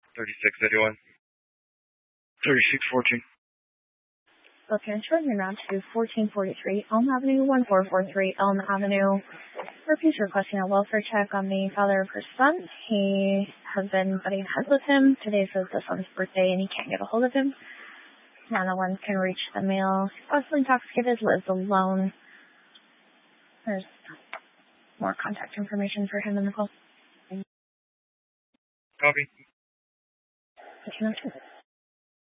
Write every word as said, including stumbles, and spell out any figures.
thirty-six eighty-one. thirty-six fourteen. Okay, transferring now to fourteen forty-three Elm Avenue, one four four three Elm Avenue. Repeat requesting a welfare check on the father of her son. He has been butting heads with him. Today is the son's birthday and he can't get a hold of him. Now no one can reach the male. Possibly intoxicated, lives alone. There's more contact information for him in the call. Copy. Thank you.